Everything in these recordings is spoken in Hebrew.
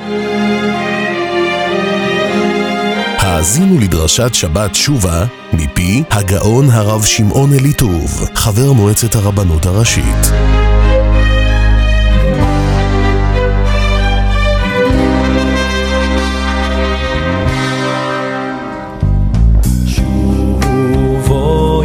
האזינו לדרשת שבת שובה מפי הגאון הרב שמעון אליטוב, חבר מועצת הרבנות הראשית. שובו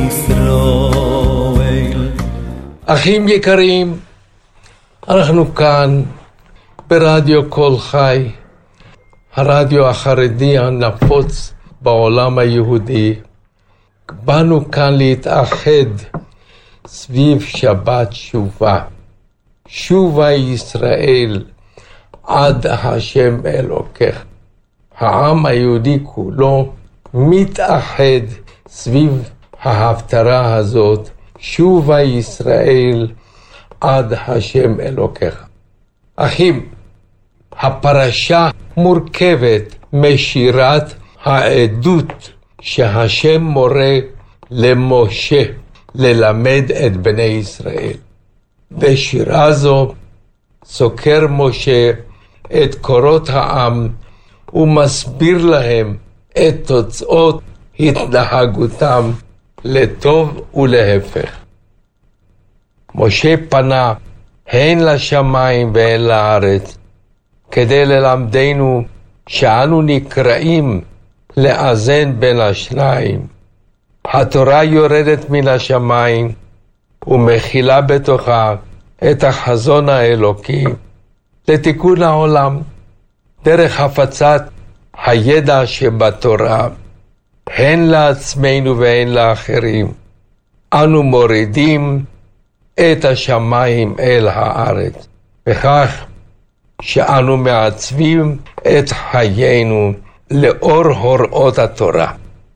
ישראל. אחים יקרים, אנחנו כאן ברדיו קול חי, הרדיו החרדי הנפוץ בעולם היהודי. באנו כאן להתאחד סביב שבת שובה. שובה ישראל עד השם אלוקיך. העם היהודי כולו מתאחד סביב ההפטרה הזאת, שובה ישראל עד השם אלוקיך. אחים, הפרשה מורכבת משירת העדות שהשם מורה למשה ללמד את בני ישראל. בשירה זו סוקר משה את קורות העם ומסביר להם את תוצאות התנהגותם לטוב ולהפך. משה פנה הן לשמיים והן לארץ כדי ללמדנו שאנו נקראים לאזן בין השניים. התורה יורדת מן השמיים ומכילה בתוכה את החזון האלוקי לתיקון העולם דרך הפצת הידע שבתורה, הן לעצמנו והן לאחרים. אנו מורידים את השמיים אל הארץ, וכך שאנו מעצבים את חיינו לאור הוראות התורה.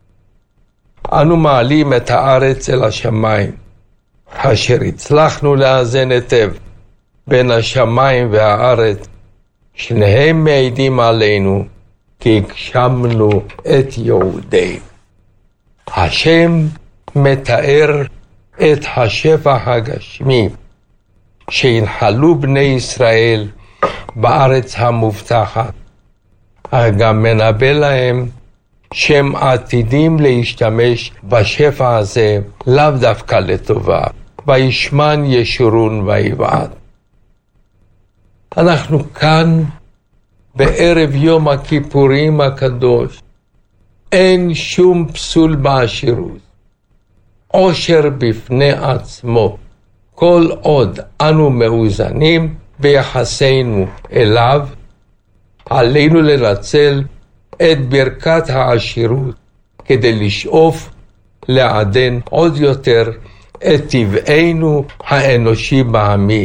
אנו מעלים את הארץ אל השמיים, אשר הצלחנו לאזן היטב בין השמיים והארץ, שניהם מעידים עלינו כי הגשמנו את יהודינו. השם מתאר את השפע הגשמי שינחלו בני ישראל בארץ המובטחת, גם מנבא להם שהם עתידים להשתמש בשפע הזה לאו דווקא לטובה, וישמן ישורון ויבעט. אנחנו כאן בערב יום הכיפורים הקדוש. אין שום פסול בעשירות, עושר בפני עצמו, כל עוד אנו מאוזנים ביחסנו אליו. עלינו לנצל את ברכת העשירות כדי לשאוף לעדן עוד יותר את טבענו האנושי בעמי,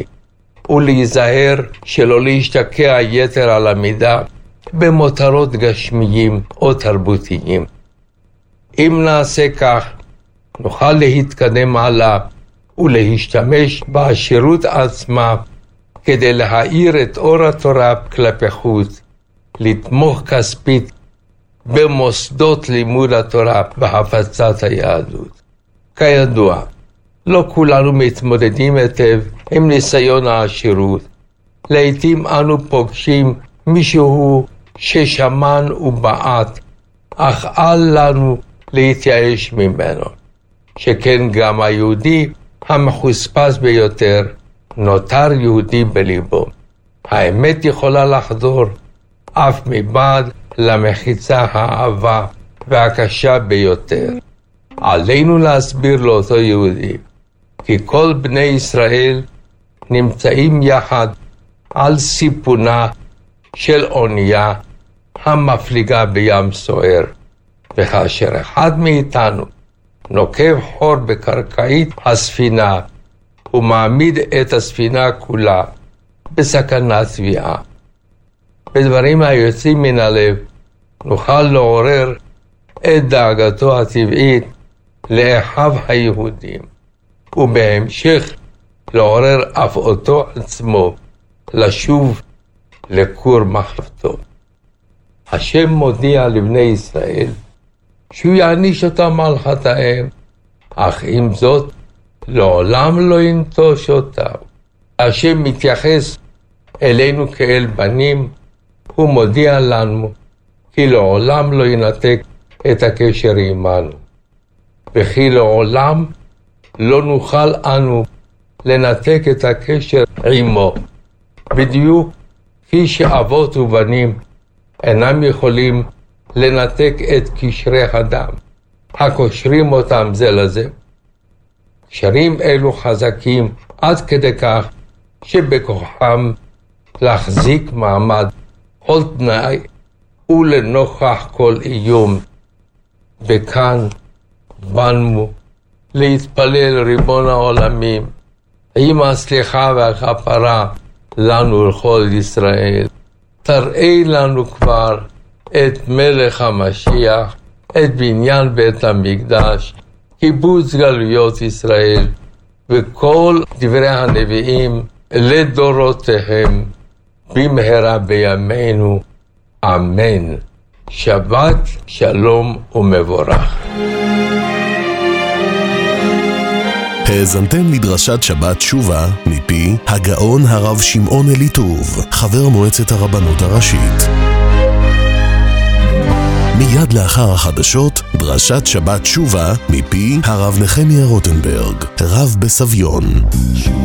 ולהיזהר שלא להשתקע יתר על המידה במותרות גשמיים או תרבותיים. אם נעשה כך, נוכל להתקדם הלאה ולהשתמש בעשירות עצמה כדי להאיר את אור התורה כלפי חוץ, לתמוך כספית במוסדות לימוד התורה בהפצת היהדות. כידוע, לא כולנו מתמודדים היטב עם ניסיון העשירות. לעתים אנו פוגשים מישהו ששמן ובעט, אך אל לנו להתייאש ממנו. שכן גם היהודי המחוספס ביותר נותר יהודי בליבו. האמת יכולה לחדור אף מבעד למחיצה האהבה והקשה ביותר. עלינו להסביר לאותו יהודי כי כל בני ישראל נמצאים יחד על סיפונה של אונייה המפליגה בים סוער, וכאשר אחד מאיתנו נוקב חור בקרקעית הספינה ומעמיד את הספינה כולה בסכנת טביעה. בדברים היוצאים מן הלב נוכל לעורר את דאגתו הטבעית לאחיו היהודים, ובהמשך לעורר אף אותו עצמו לשוב לכור מחלתו. השם מודיע לבני ישראל שהוא יעניש אותם על חטאיהם, אך עם זאת לעולם לא ינטוש אותם. השם מתייחס אלינו כאל בנים הוא מודיע לנו כי לעולם לא ינתק את הקשר עמנו, וכי לעולם לא נוכל אנו לנתק את הקשר עמו, בדיוק כפי שאבות ובנים אינם יכולים לנתק את קשרי הדם הקושרים אותם זה לזה. קשרים אלו חזקים עד כדי כך שבכוחם להחזיק מעמד כל תנאי ולנוכח כל איום. וכאן באנו להתפלל ריבון העולמים עם הסליחה והכפרה לנו לכל ישראל. תראה לנו כבר את מלך המשיח, את בניין בית המקדש, קיבוץ גלויות ישראל וכל דברי הנביאים לדורותיהם במהרה בימינו, אמן. שבת שלום ומבורך. האזנתם לדרשת שבת תשובה מפי הגאון הרב שמעון אליטוב, חבר מועצת הרבנות הראשית. מיד לאחר החדשות, דרשת שבת תשובה מפי הרב נחמיה רוטנברג, רב בסביון.